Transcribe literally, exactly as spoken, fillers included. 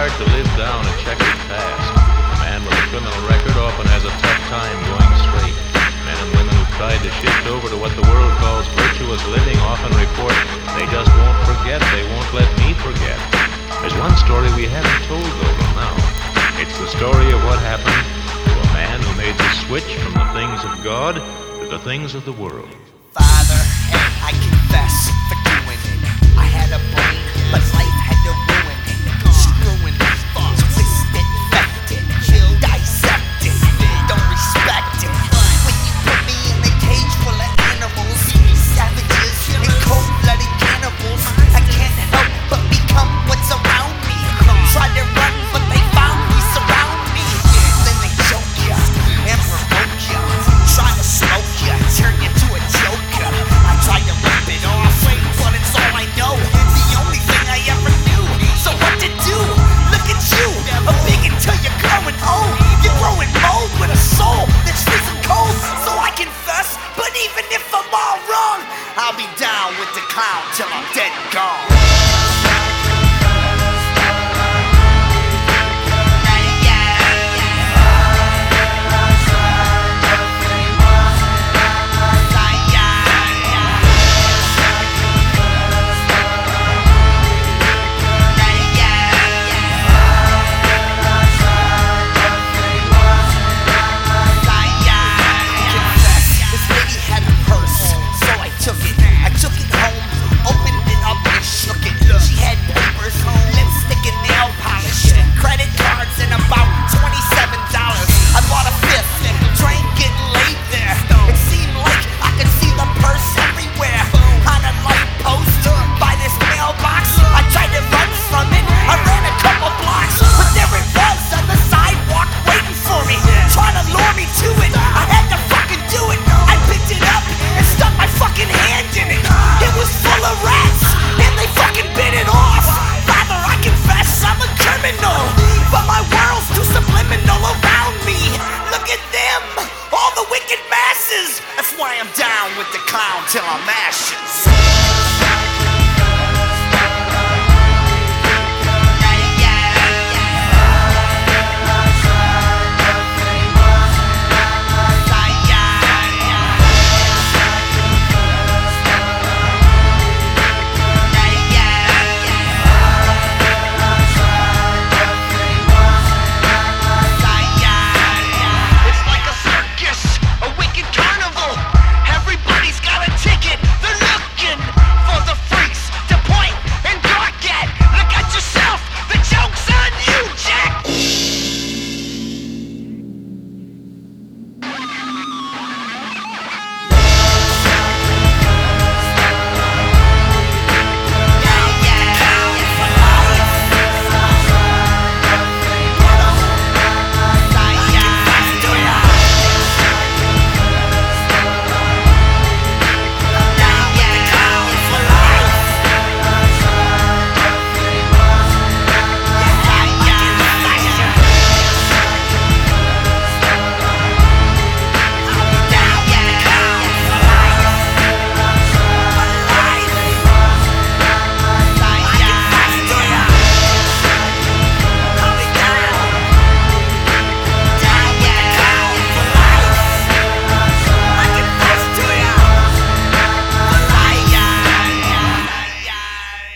hard to live down a checkered past. A man with a criminal record often has a tough time going straight. Men and women who've tried to shift over to what the world calls virtuous living often report they just won't forget, they won't let me forget. There's one story we haven't told though till now. It's the story of what happened to a man who made the switch from the things of God to the things of the world. Father, I confess for doing it. I had a brain, but life